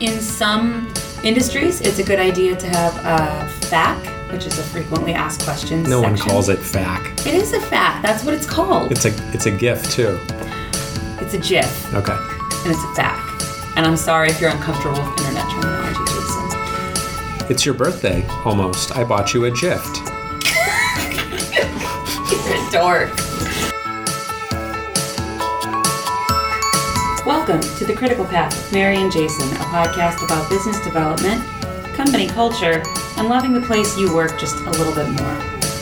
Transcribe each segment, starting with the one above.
In some industries, it's a good idea to have a FAQ, which is a frequently asked questions No section. one calls it FAQ. It is a FAQ. That's what it's called. It's a GIF too. It's a GIF. Okay. And it's a FAQ. And I'm sorry if you're uncomfortable with internet terminology, Jason. It's your birthday, almost. I bought you a gift. You're a dork. Welcome to The Critical Path with Mary and Jason, a podcast about business development, company culture, and loving the place you work just a little bit more.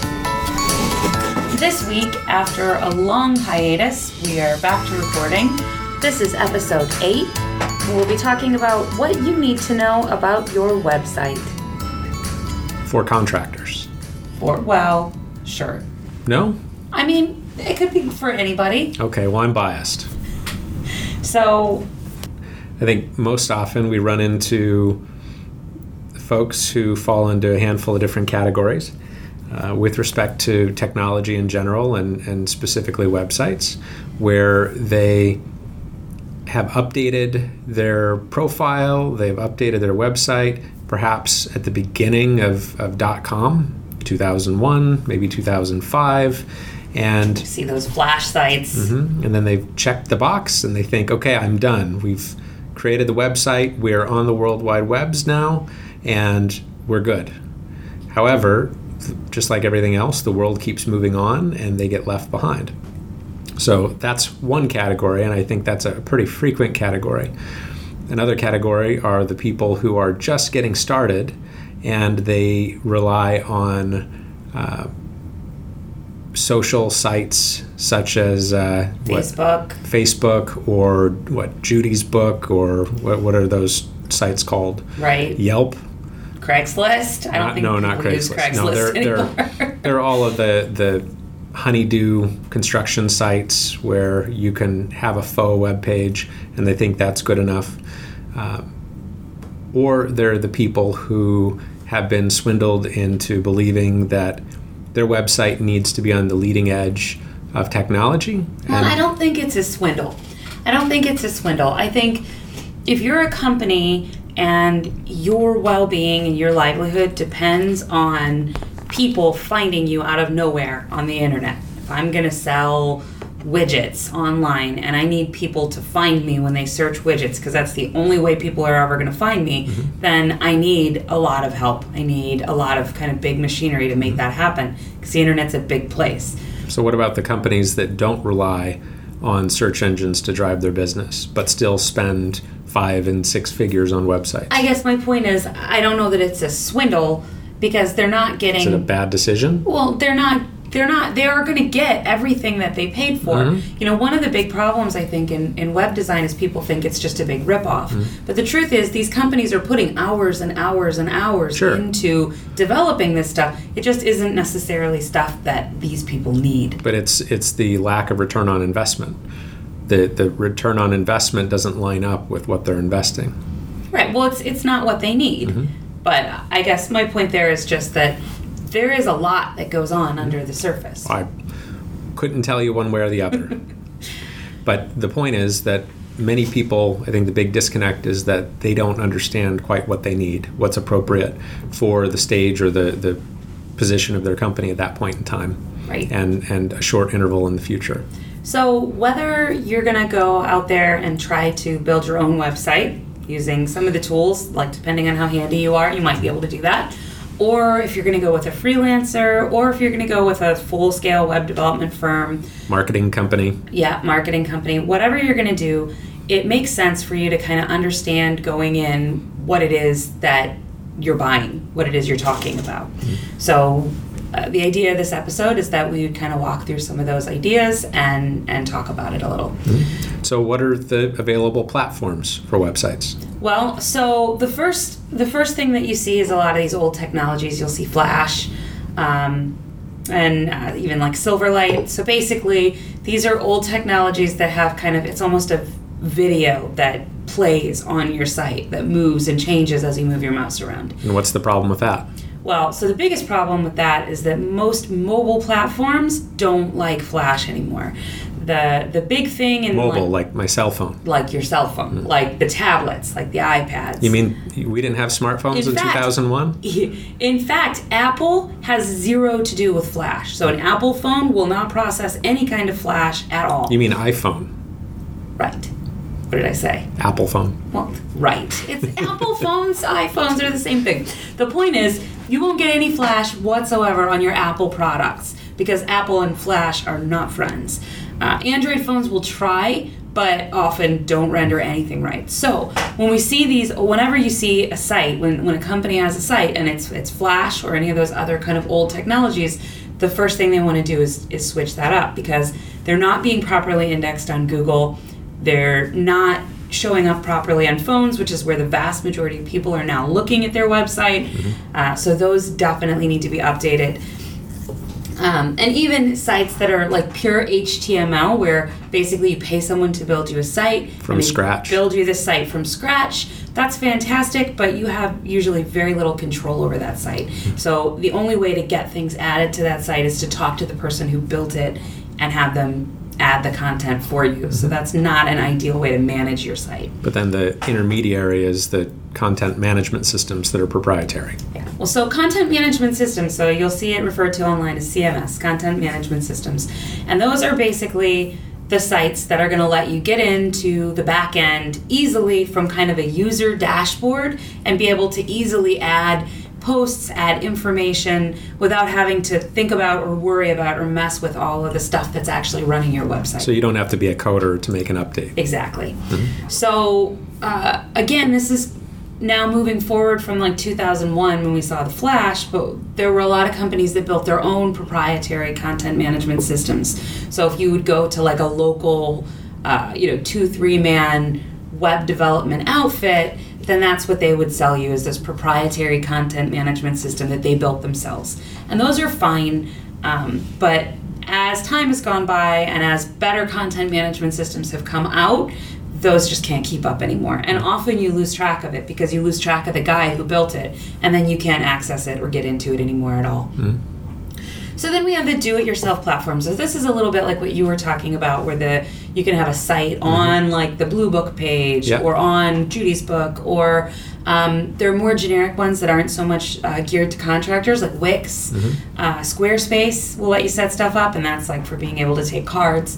This week, after a long hiatus, we are back to recording. This is episode 8. We'll be talking about what you need to know about your website. For contractors. Well, sure. No? I mean, it could be for anybody. Okay, well, I'm biased. So, I think most often we run into folks who fall into a handful of different categories with respect to technology in general and specifically websites, where they have updated their profile, they've updated their website, perhaps at the beginning of .com, 2001, maybe 2005, and see those flash sites. And then they've checked the box and they think, okay, I'm done. We've created the website, we're on the World Wide Webs now, and we're good. However, just like everything else, the world keeps moving on and they get left behind. So that's one category, and I think that's a pretty frequent category. Another category are the people who are just getting started and they rely on social sites such as Facebook or Judy's Book, or what are those sites called? Right. Yelp. Craigslist. I don't think people not use Craigslist anymore. They're all of the honeydew construction sites where you can have a faux web page and they think that's good enough. Or they're the people who have been swindled into believing that their website needs to be on the leading edge of technology. Well, I don't think it's a swindle. I think if you're a company and your well-being and your livelihood depends on people finding you out of nowhere on the internet. If I'm going to sell widgets online and I need people to find me when they search widgets, because that's the only way people are ever going to find me, then I need a lot of help. I need a lot of kind of big machinery to make that happen, because the internet's a big place. So what about the companies that don't rely on search engines to drive their business, but still spend 5 and 6 figures on websites? I guess my point is, I don't know that it's a swindle, because they're not getting... Is it a bad decision? Well, they are going to get everything that they paid for. You know, one of the big problems, I think, in web design is people think it's just a big ripoff. But the truth is, these companies are putting hours and hours and hours into developing this stuff. It just isn't necessarily stuff that these people need. But it's the lack of return on investment. The return on investment doesn't line up with what they're investing. Right. Well, it's not what they need. But I guess my point there is just that there is a lot that goes on under the surface. I couldn't tell you one way or the other. But the point is that many people, I think the big disconnect is that they don't understand quite what they need, what's appropriate for the stage or the position of their company at that point in time. Right. And a short interval in the future. So whether you're going to go out there and try to build your own website using some of the tools, like depending on how handy you are, you might be able to do that. Or if you're going to go with a freelancer, or if you're going to go with a full-scale web development firm. Marketing company. Yeah, marketing company. Whatever you're going to do, it makes sense for you to kind of understand going in what it is that you're buying, what it is you're talking about. So the idea of this episode is that we would kind of walk through some of those ideas and talk about it a little. So what are the available platforms for websites? Well, so the first thing that you see is a lot of these old technologies. You'll see Flash and even like Silverlight. So basically, these are old technologies that have kind of, it's almost a video that plays on your site that moves and changes as you move your mouse around. And what's the problem with that? Well, so the biggest problem with that is that most mobile platforms don't like Flash anymore. the big thing in mobile, like my cell phone. like your cell phone, like the tablets, like the iPads. You mean we didn't have smartphones in 2001? In fact, Apple has zero to do with flash. So an Apple phone will not process any kind of flash at all. You mean iPhone? Right. What did I say? Apple phone. Well, right. It's Apple phones, iPhones are the same thing. The point is, you won't get any flash whatsoever on your Apple products because Apple and flash are not friends. Android phones will try, but often don't render anything right. So when we see these, whenever you see a site, when a company has a site and it's flash or any of those other kind of old technologies, the first thing they want to do is switch that up because they're not being properly indexed on Google. They're not showing up properly on phones, which is where the vast majority of people are now looking at their website. So those definitely need to be updated. And even sites that are like pure HTML, where basically you pay someone to build you a site from scratch, build you the site from scratch. That's fantastic, but you have usually very little control over that site. So the only way to get things added to that site is to talk to the person who built it and have them add the content for you. So that's not an ideal way to manage your site. But then the intermediary is the content management systems that are proprietary. Yeah. Well, so content management systems, so you'll see it referred to online as CMS, content management systems. And those are basically the sites that are going to let you get into the back end easily from kind of a user dashboard and be able to easily add posts, add information without having to think about or worry about or mess with all of the stuff that's actually running your website. So you don't have to be a coder to make an update. Exactly. So again, this is now moving forward from like 2001 when we saw the Flash, but there were a lot of companies that built their own proprietary content management systems. So if you would go to like a local, 2-3 man web development outfit, then that's what they would sell you, is this proprietary content management system that they built themselves. And those are fine, but as time has gone by and as better content management systems have come out, those just can't keep up anymore. And often you lose track of it because you lose track of the guy who built it, and then you can't access it or get into it anymore at all. So then we have the do-it-yourself platforms. So this is a little bit like what you were talking about, where you can have a site on like the Blue Book page or on Judy's Book, or there are more generic ones that aren't so much geared to contractors, like Wix. Squarespace will let you set stuff up, and that's like for being able to take cards.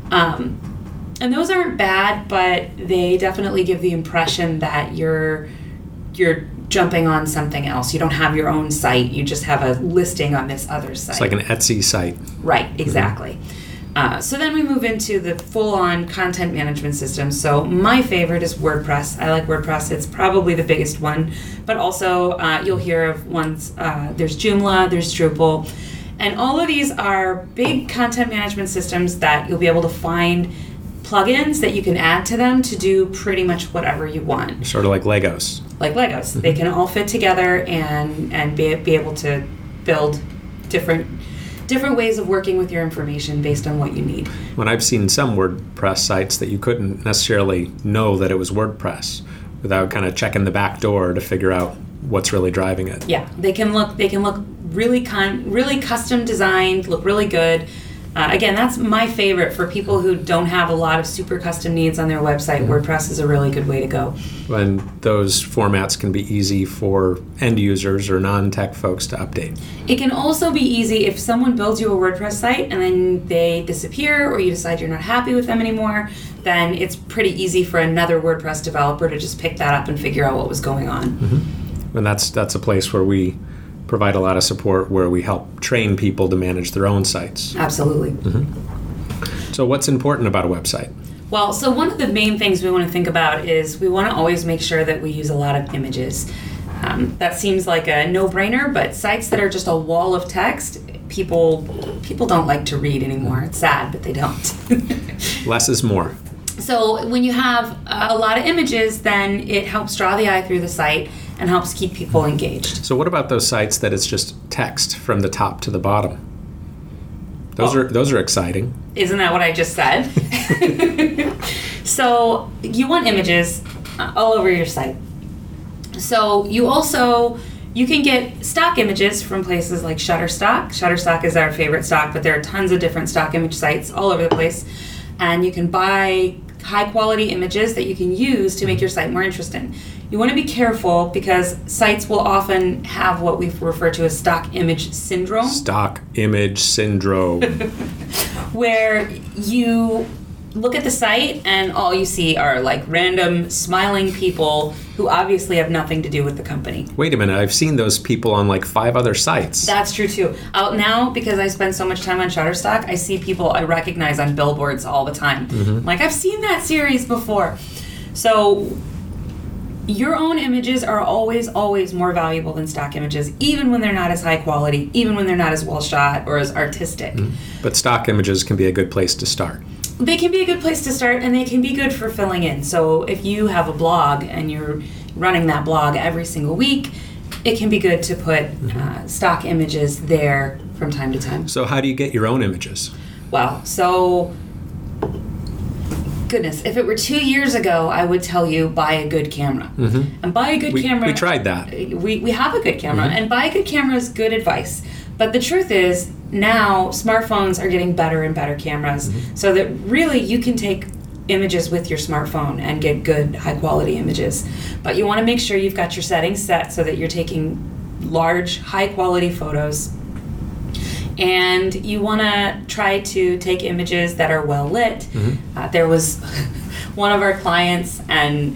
And those aren't bad, but they definitely give the impression that you're jumping on something else. You don't have your own site. You just have a listing on this other site. It's like an Etsy site. Right, exactly. So then we move into the full-on content management system. So my favorite is WordPress. I like WordPress. It's probably the biggest one. But also you'll hear of ones, there's Joomla, there's Drupal. And all of these are big content management systems that you'll be able to find plugins that you can add to them to do pretty much whatever you want. Sort of like Legos. Like Legos. They can all fit together and be able to build different ways of working with your information based on what you need. When I've seen some WordPress sites that you couldn't necessarily know that it was WordPress without kind of checking the back door to figure out what's really driving it. Yeah, they can look really custom designed, look really good. Again, that's my favorite for people who don't have a lot of super custom needs on their website. WordPress is a really good way to go. And those formats can be easy for end users or non-tech folks to update. It can also be easy if someone builds you a WordPress site and then they disappear or you decide you're not happy with them anymore, then it's pretty easy for another WordPress developer to just pick that up and figure out what was going on. And that's a place where we provide a lot of support, where we help train people to manage their own sites. Absolutely. So what's important about a website? Well, so one of the main things we want to think about is we want to always make sure that we use a lot of images. That seems like a no-brainer, but sites that are just a wall of text, people don't like to read anymore. It's sad, but they don't. Less is more. So when you have a lot of images, then it helps draw the eye through the site and helps keep people engaged. So what about those sites that it's just text from the top to the bottom? Those are exciting. Isn't that what I just said? So you want images all over your site. So you can get stock images from places like Shutterstock. Shutterstock is our favorite stock, but there are tons of different stock image sites all over the place. and you can buy high quality images that you can use to make your site more interesting. You want to be careful because sites will often have what we refer to as stock image syndrome. Stock image syndrome. Where you look at the site and all you see are like random smiling people who obviously have nothing to do with the company. Wait a minute, I've seen those people on like 5 other sites. That's true too. Out now, because I spend so much time on Shutterstock, I see people I recognize on billboards all the time. Like, I've seen that series before. So your own images are always, always more valuable than stock images, even when they're not as high quality, even when they're not as well shot or as artistic. But stock images can be a good place to start. They can be a good place to start, and they can be good for filling in. So if you have a blog and you're running that blog every single week, it can be good to put stock images there from time to time. So how do you get your own images? Well, so goodness, if it were 2 years ago, I would tell you buy a good camera. And buy a good camera. We tried that. We have a good camera, and buy a good camera is good advice. But the truth is, now smartphones are getting better and better cameras, so that really you can take images with your smartphone and get good, high quality images. But you want to make sure you've got your settings set so that you're taking large, high quality photos. And you want to try to take images that are well lit. There was one of our clients, and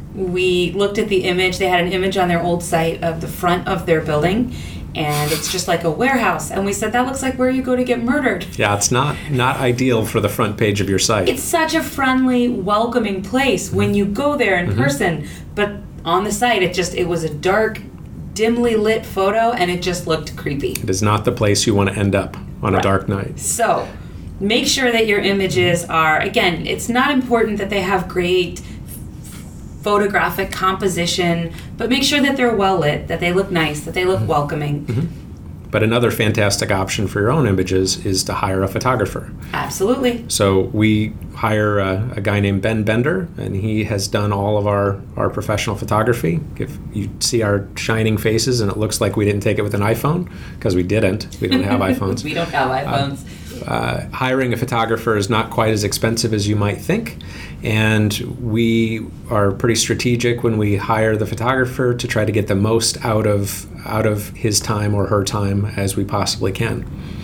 we looked at the image. They had an image on their old site of the front of their building, and it's just like a warehouse. And we said, that looks like where you go to get murdered. Yeah, it's not ideal for the front page of your site. It's such a friendly, welcoming place when you go there in person. But on the site, it was a dark, dimly lit photo, and it just looked creepy. It is not the place you want to end up on a dark night. So make sure that your images are, again, it's not important that they have great photographic composition, but make sure that they're well lit, that they look nice, that they look welcoming. But another fantastic option for your own images is to hire a photographer. Absolutely. So we hire a guy named Ben Bender, and he has done all of our professional photography. If you see our shining faces and it looks like we didn't take it with an iPhone, because we didn't. We don't have iPhones. We don't have iPhones. Hiring a photographer is not quite as expensive as you might think, and we are pretty strategic when we hire the photographer to try to get the most out of his time or her time as we possibly can.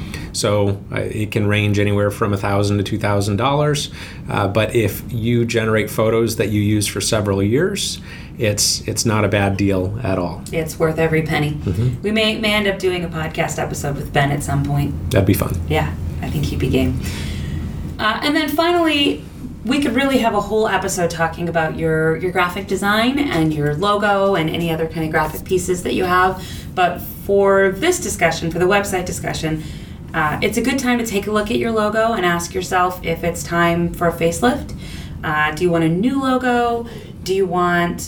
So it can range anywhere from $1,000 to $2,000, but if you generate photos that you use for several years, it's not a bad deal at all. It's worth every penny. We may end up doing a podcast episode with Ben at some point. That'd be fun. Yeah, I think he'd be game. And then finally, we could really have a whole episode talking about your graphic design and your logo and any other kind of graphic pieces that you have. But for this discussion, for the website discussion, it's a good time to take a look at your logo and ask yourself if it's time for a facelift. Do you want a new logo? Do you want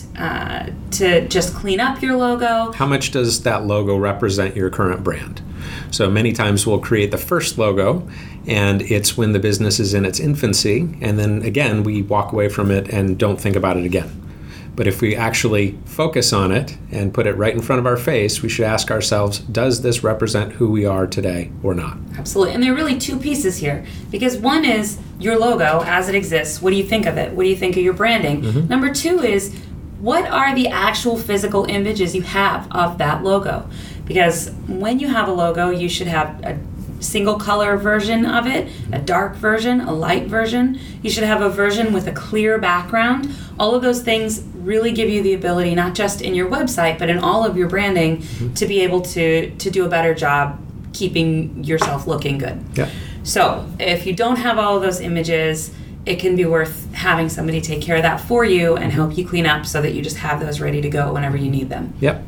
to just clean up your logo? How much does that logo represent your current brand? So many times we'll create the first logo, and it's when the business is in its infancy, and then again we walk away from it and don't think about it again. But if we actually focus on it and put it right in front of our face, we should ask ourselves, does this represent who we are today or not? Absolutely. And there are really two pieces here. Because one is your logo as it exists. What do you think of it? What do you think of your branding? Number two is, what are the actual physical images you have of that logo? Because when you have a logo, you should have a single color version of it, a dark version, a light version. You should have a version with a clear background. All of those things really give you the ability, not just in your website, but in all of your branding, to be able to do a better job keeping yourself looking good. Yeah. So if you don't have all of those images, it can be worth having somebody take care of that for you and help you clean up so that you just have those ready to go whenever you need them. Yep.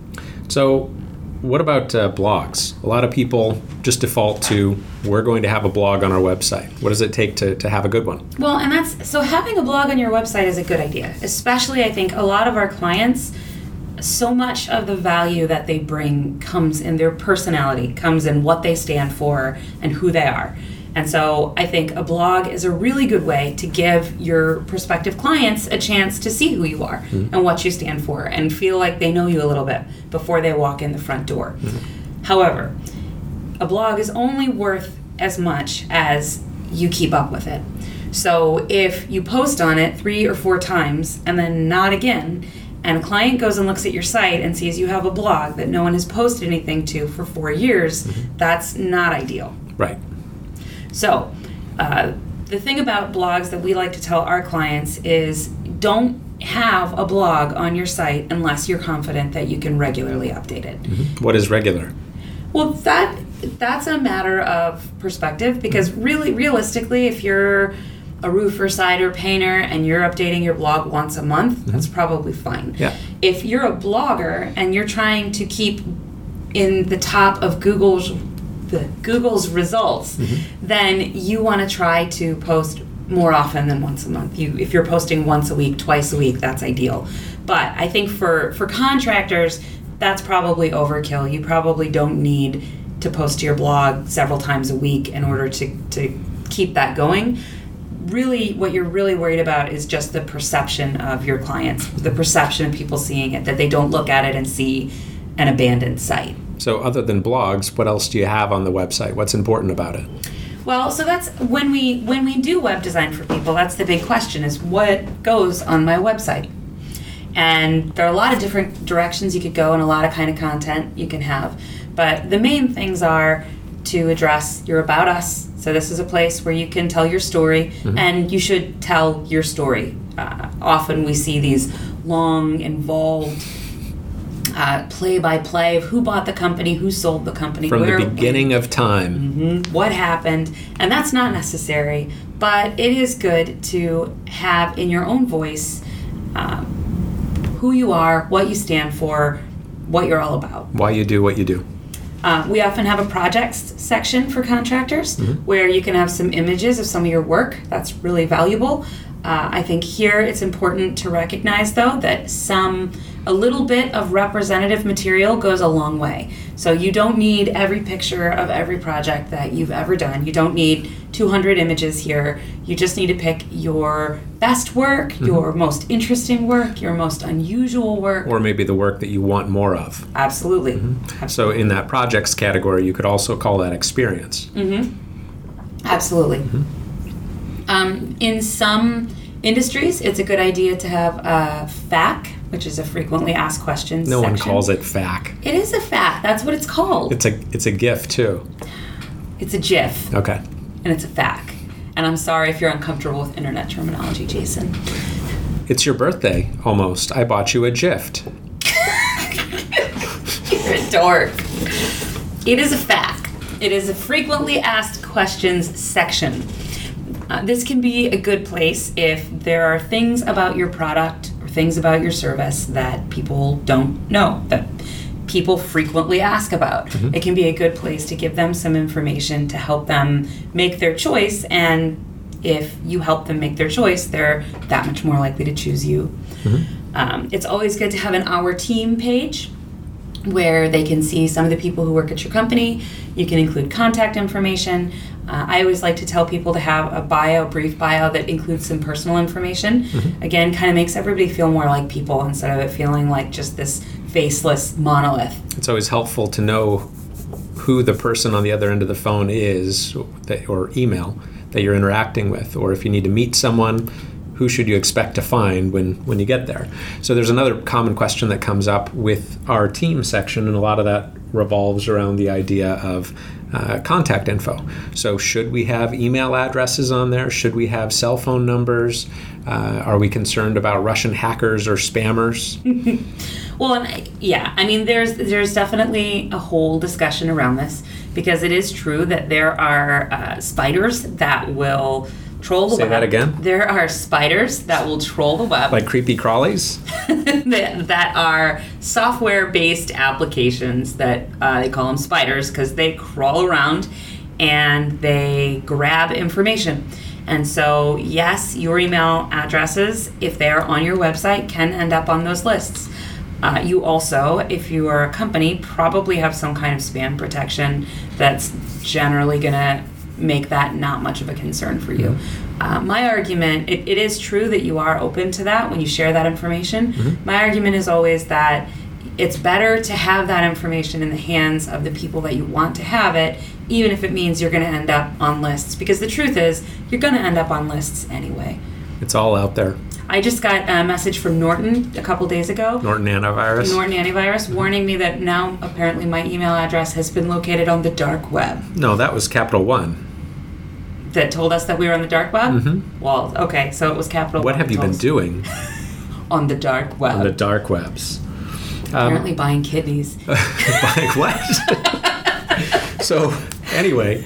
So what about blogs? A lot of people just default to, we're going to have a blog on our website. What does it take to have a good one? Well, and so having a blog on your website is a good idea. Especially, I think, a lot of our clients, so much of the value that they bring comes in their personality, comes in what they stand for and who they are. And so I think a blog is a really good way to give your prospective clients a chance to see who you are and what you stand for and feel like they know you a little bit before they walk in the front door. However, a blog is only worth as much as you keep up with it. So if you post on it 3 or 4 times and then not again, and a client goes and looks at your site and sees you have a blog that no one has posted anything to for 4 years, that's not ideal. Right. So the thing about blogs that we like to tell our clients is don't have a blog on your site unless you're confident that you can regularly update it. What is regular? Well, that's a matter of perspective, because really, realistically, if you're a roofer, cider, painter, and you're updating your blog once a month, that's probably fine. Yeah. If you're a blogger and you're trying to keep in the top of Google's results, then you want to try to post more often than once a month. If you're posting once a week, twice a week, that's ideal. But I think for contractors, that's probably overkill. You probably don't need to post to your blog several times a week in order to keep that going. Really, what you're really worried about is just the perception of your clients, the perception of people seeing it, that they don't look at it and see an abandoned site. So other than blogs, what else do you have on the website? What's important about it? Well, so that's when we do web design for people, that's the big question, is what goes on my website. And there are a lot of different directions you could go and a lot of kind of content you can have. But the main things are to address your About Us. So this is a place where you can tell your story, and you should tell your story. Often we see these long, involved play-by-play of who bought the company, who sold the company. From the beginning of time. What happened. And that's not necessary, but it is good to have in your own voice who you are, what you stand for, what you're all about. Why you do what you do. We often have a projects section for contractors where you can have some images of some of your work. That's really valuable. I think here it's important to recognize, though, that a little bit of representative material goes a long way. So you don't need every picture of every project that you've ever done. You don't need 200 images here. You just need to pick your best work, your most interesting work, your most unusual work. Or maybe the work that you want more of. Absolutely. So in that projects category, you could also call that experience. Absolutely. In some industries, it's a good idea to have a FAQ, which is a frequently asked questions No section. one calls it FAQ. It is a FAQ. That's what it's called. It's a GIF too. It's a GIF. Okay. And it's a FAQ. And I'm sorry if you're uncomfortable with internet terminology, Jason. It's your birthday, almost. I bought you a gift. You're a dork. It is a FAQ. It is a frequently asked questions section. This can be a good place if there are things about your product or things about your service that people don't know, that people frequently ask about. It can be a good place to give them some information to help them make their choice, and if you help them make their choice, they're that much more likely to choose you. It's always good to have an Our Team page where they can see some of the people who work at your company. You can include contact information. I always like to tell people to have a brief bio that includes some personal information. Again, kind of makes everybody feel more like people instead of it feeling like just this faceless monolith. It's always helpful to know who the person on the other end of the phone is, or email, that you're interacting with, or if you need to meet someone, who should you expect to find when you get there? So there's another common question that comes up with our team section, and a lot of that revolves around the idea of contact info. So should we have email addresses on there? Should we have cell phone numbers? Are we concerned about Russian hackers or spammers? Well, I mean, there's definitely a whole discussion around this, because it is true that there are spiders that will troll the web. Say that again? There are spiders that will troll the web. Like creepy crawlies? that are software-based applications that they call them spiders because they crawl around and they grab information. And so, yes, your email addresses, if they are on your website, can end up on those lists. You also, if you are a company, probably have some kind of spam protection that's generally going to make that not much of a concern for you. My argument, it is true that you are open to that when you share that information. My argument is always that it's better to have that information in the hands of the people that you want to have it even if it means you're going to end up on lists. Because the truth is, you're going to end up on lists anyway. It's all out there. I just got a message from Norton a couple days ago. Norton Antivirus. Norton Antivirus, warning me that now apparently my email address has been located on the dark web. No, that was Capital One. That told us that we were on the dark web? Mm-hmm. Well, okay, so it was Capital One. What have you been doing? On the dark web. On the dark webs. Apparently buying kidneys. Buying what? So, anyway,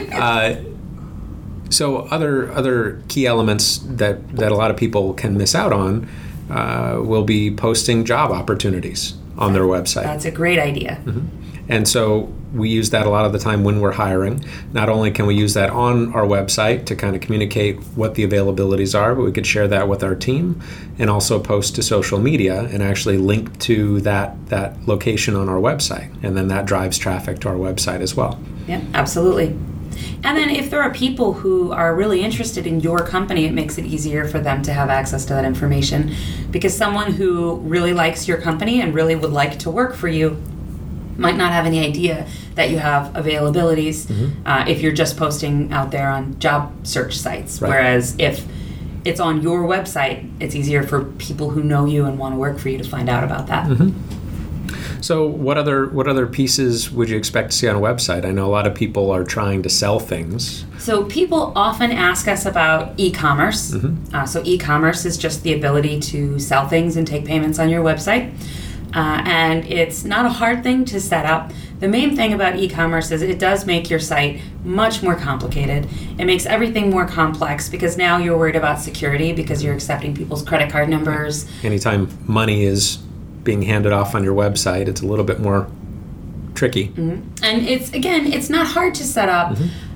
so other key elements that a lot of people can miss out on will be posting job opportunities on their website. That's a great idea. Mm-hmm. And so we use that a lot of the time when we're hiring. Not only can we use that on our website to kind of communicate what the availabilities are, but we could share that with our team and also post to social media and actually link to that location on our website. And then that drives traffic to our website as well. Yeah, absolutely. And then if there are people who are really interested in your company, it makes it easier for them to have access to that information, because someone who really likes your company and really would like to work for you might not have any idea that you have availabilities if you're just posting out there on job search sites. Right. Whereas if it's on your website, it's easier for people who know you and want to work for you to find out about that. Mm-hmm. So what other pieces would you expect to see on a website? I know a lot of people are trying to sell things. So people often ask us about e-commerce. Mm-hmm. So e-commerce is just the ability to sell things and take payments on your website. And it's not a hard thing to set up. The main thing about e-commerce is it does make your site much more complicated. It makes everything more complex because now you're worried about security because you're accepting people's credit card numbers. Anytime money is being handed off on your website, it's a little bit more tricky. Mm-hmm. And it's not hard to set up,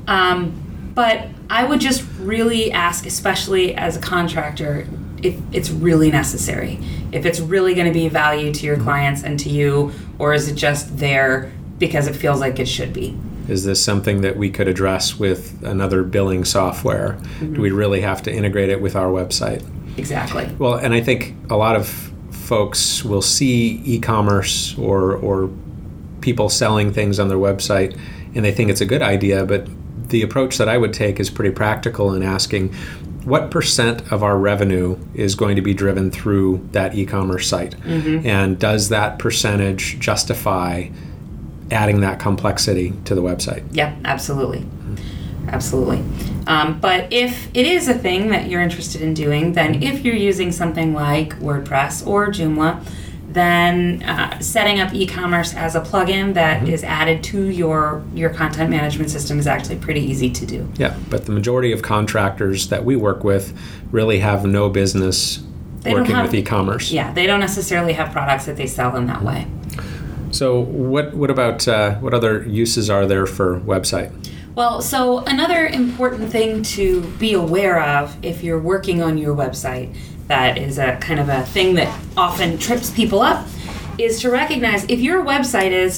but I would just really ask, especially as a contractor, if it's really necessary, if it's really going to be value to your clients and to you, or is it just there because it feels like it should be? Is this something that we could address with another billing software? Mm-hmm. Do we really have to integrate it with our website? Exactly. Well, and I think a lot of folks will see e-commerce or people selling things on their website and they think it's a good idea, but the approach that I would take is pretty practical in asking, what % of our revenue is going to be driven through that e-commerce site? Mm-hmm. And does that percentage justify adding that complexity to the website? Yeah, absolutely. Mm-hmm. Absolutely. But if it is a thing that you're interested in doing, then if you're using something like WordPress or Joomla, then setting up e-commerce as a plugin that is added to your content management system is actually pretty easy to do. Yeah, but the majority of contractors that we work with really have no business working with e-commerce. Yeah, they don't necessarily have products that they sell in that way. So what about what other uses are there for website? Well, so another important thing to be aware of if you're working on your website, that is a kind of a thing that often trips people up, is to recognize if your website is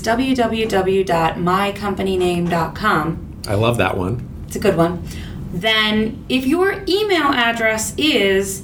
www.mycompanyname.com. I love that one. It's a good one. Then if your email address is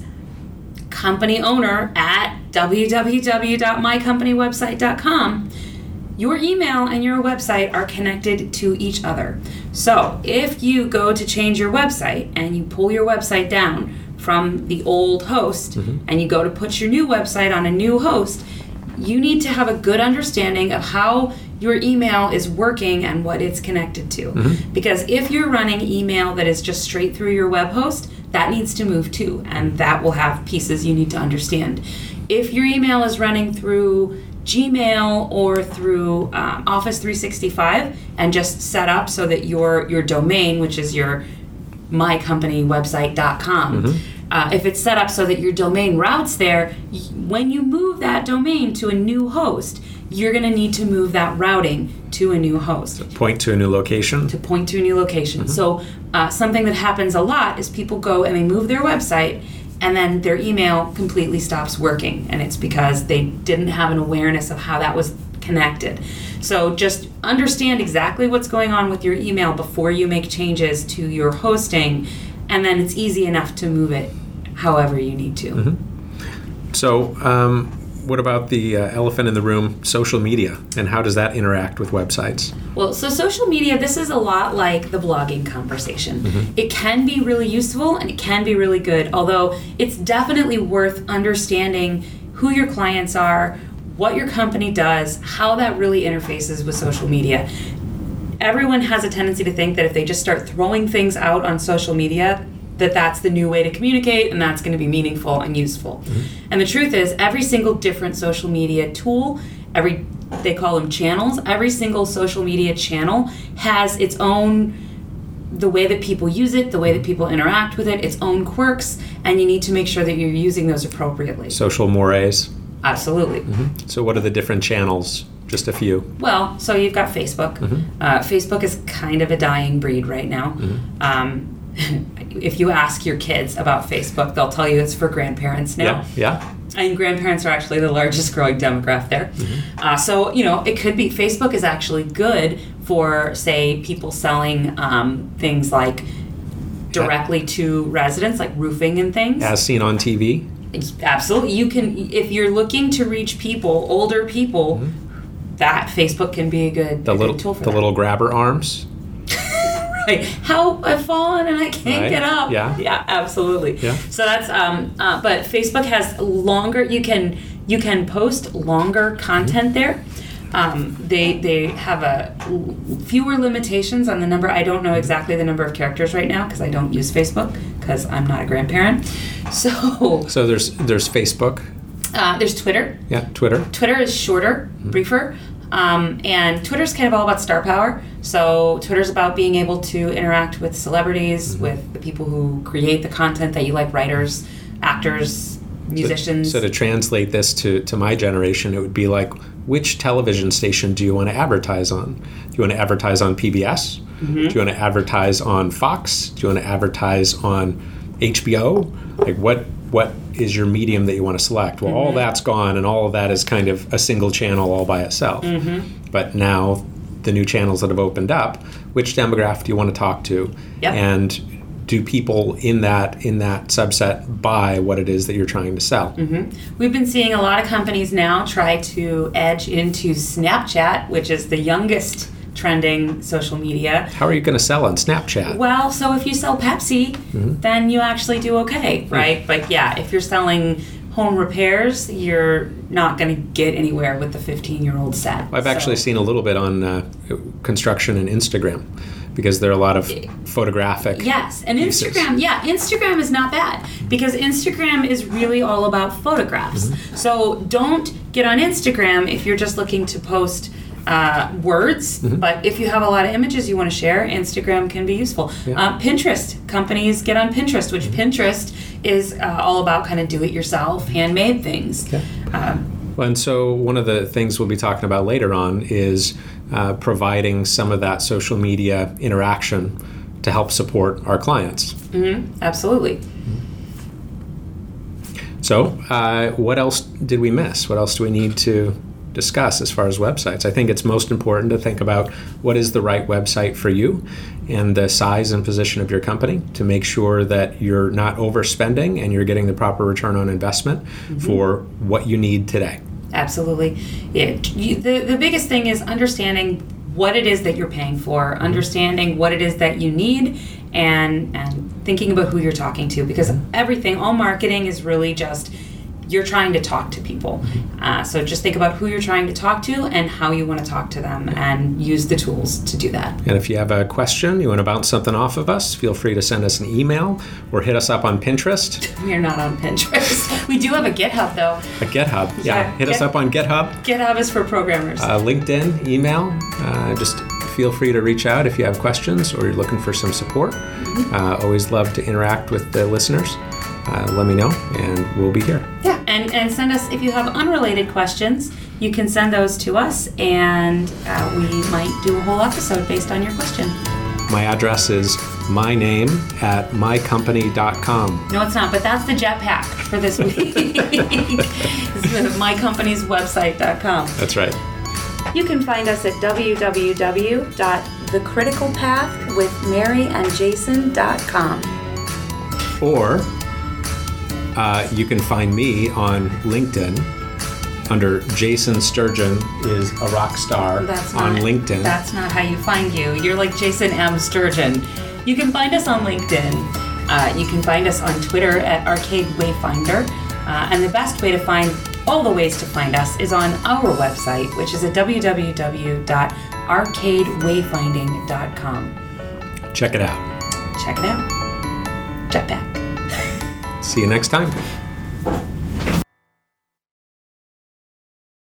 companyowner@www.mycompanywebsite.com, your email and your website are connected to each other. So if you go to change your website and you pull your website down from the old host and you go to put your new website on a new host, you need to have a good understanding of how your email is working and what it's connected to. Because if you're running email that is just straight through your web host, that needs to move too, and that will have pieces you need to understand. If your email is running through Gmail or through Office 365 and just set up so that your domain, which is your mycompanywebsite.com, if it's set up so that your domain routes there, when you move that domain to a new host, you're going to need to move that routing to a new host. To point to a new location? To point to a new location. So something that happens a lot is people go and they move their website and then their email completely stops working. And it's because they didn't have an awareness of how that was connected. So just understand exactly what's going on with your email before you make changes to your hosting, and then it's easy enough to move it however you need to. So what about the elephant in the room, social media, and how does that interact with websites? Well, so social media, this is a lot like the blogging conversation. It can be really useful and it can be really good, although it's definitely worth understanding who your clients are, what your company does, how that really interfaces with social media. Everyone has a tendency to think that if they just start throwing things out on social media, that's the new way to communicate and that's going to be meaningful and useful. And the truth is, every single different social media tool, they call them channels, every single social media channel has its own, the way that people use it, the way that people interact with it, its own quirks, and you need to make sure that you're using those appropriately. Social mores. Absolutely. So what are the different channels? Just a few. Well, so you've got Facebook. Facebook is kind of a dying breed right now. If you ask your kids about Facebook, they'll tell you it's for grandparents now. Yeah. And grandparents are actually the largest growing demographic there. So, it could be, Facebook is actually good for, say, people selling things like directly to residents, like roofing and things. As seen on TV. Absolutely. You can, if you're looking to reach people, older people, that Facebook can be a good tool for the that. little grabber arms. Right. How I've fallen and I can't get up. Yeah, absolutely. Yeah. So that's but Facebook has longer. You can post longer content there. They have fewer limitations on the number. I don't know exactly the number of characters right now because I don't use Facebook because I'm not a grandparent. So there's Facebook. There's Twitter. Yeah, Twitter. Twitter is shorter, briefer. And Twitter's kind of all about star power. So Twitter's about being able to interact with celebrities, with the people who create the content that you like, writers, actors, musicians. So to translate this to my generation, it would be like, which television station do you want to advertise on? Do you want to advertise on PBS? Do you want to advertise on Fox? Do you want to advertise on HBO? Like what is your medium that you want to select? Well, all that's gone, and all of that is kind of a single channel all by itself. But now, the new channels that have opened up, which demographic do you want to talk to? Yep. And do people in that subset buy what it is that you're trying to sell? We've been seeing a lot of companies now try to edge into Snapchat, which is the youngest trending social media. How are you going to sell on Snapchat? Well, so if you sell Pepsi, then you actually do okay, right? But yeah, if you're selling home repairs, you're not going to get anywhere with the 15-year-old set. I've actually seen a little bit on construction and Instagram because there are a lot of photographic Yes, and pieces. Instagram is not bad because Instagram is really all about photographs. So don't get on Instagram if you're just looking to post words, but if you have a lot of images you want to share, Instagram can be useful. Pinterest, companies get on Pinterest, which Pinterest is all about kind of do-it-yourself, handmade things. And so one of the things we'll be talking about later on is providing some of that social media interaction to help support our clients. Absolutely. So what else did we miss? What else do we need to discuss as far as websites? I think it's most important to think about what is the right website for you and the size and position of your company to make sure that you're not overspending and you're getting the proper return on investment for what you need today. Absolutely. The biggest thing is understanding what it is that you're paying for, understanding what it is that you need, and thinking about who you're talking to, because all marketing is really just you're trying to talk to people. So just think about who you're trying to talk to and how you want to talk to them and use the tools to do that. And if you have a question, you want to bounce something off of us, feel free to send us an email or hit us up on Pinterest. We're not on Pinterest. We do have a GitHub, though. A GitHub. Hit us up on GitHub. GitHub is for programmers. LinkedIn, email. Just feel free to reach out if you have questions or you're looking for some support. Always love to interact with the listeners. Let me know, and we'll be here. Yeah, and send us, if you have unrelated questions, you can send those to us, and we might do a whole episode based on your question. My address is myname@mycompany.com. No, it's not, but that's the jetpack for this week. It's mycompanieswebsite.com. That's right. You can find us at www.thecriticalpathwithmaryandjason.com. Or you can find me on LinkedIn under Jason Sturgeon is a rock star on LinkedIn. That's not how you find you. You're like Jason M. Sturgeon. You can find us on LinkedIn. You can find us on Twitter at Arcade Wayfinder. And the best way to find all the ways to find us is on our website, which is at www.arcadewayfinding.com. Check it out. Check it out. Jetpack. See you next time.